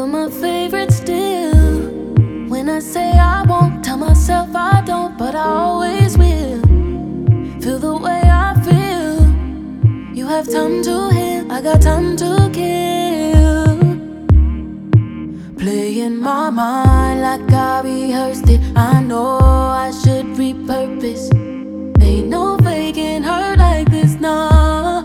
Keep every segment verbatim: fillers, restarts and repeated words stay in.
You're my favorite still. When I say I won't, tell myself I don't, but I always will. Feel the way I feel. You have time to heal, I got time to kill. Play in my mind like I rehearsed it. I know I should repurpose. Ain't no faking hurt like this, nah.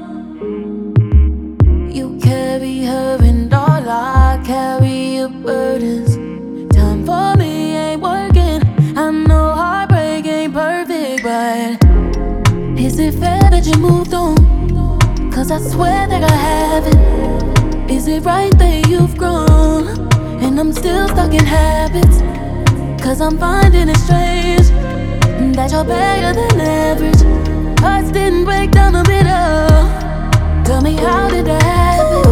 You carry her and all I carry your burdens. Time for me ain't working. I know heartbreak ain't perfect, but is it fair that you moved on? Cause I swear that I haven't. Is it right that you've grown and I'm still stuck in habits? Cause I'm finding it strange that you're better than average. Hearts didn't break down the middle. Tell me, how did that happen?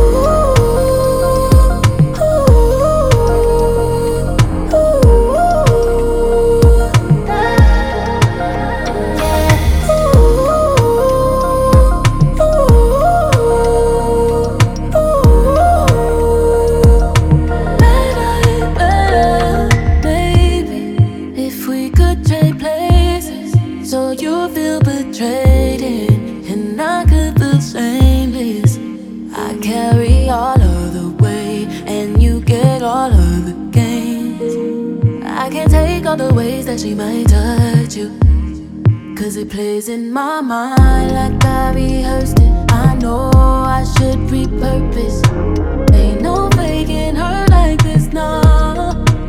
So you feel betrayed and I could feel shameless. I carry all of the weight and you get all of the gains. I can't take all the ways that she might touch you, cause it plays in my mind like I rehearsed it. I know I should repurpose. Ain't no faking her like this, nah.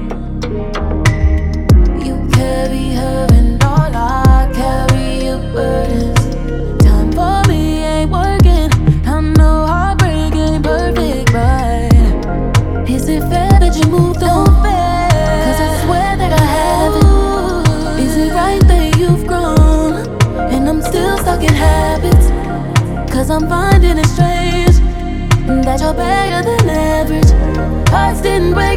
You carry her and all I carry your burdens. Time for me ain't working. I know heartbreak ain't perfect, but is it fair that you moved on? Cause I swear that I haven't. Is it right that you've grown and I'm still stuck in habits? Cause I'm finding it strange that you're better than average. Hearts didn't break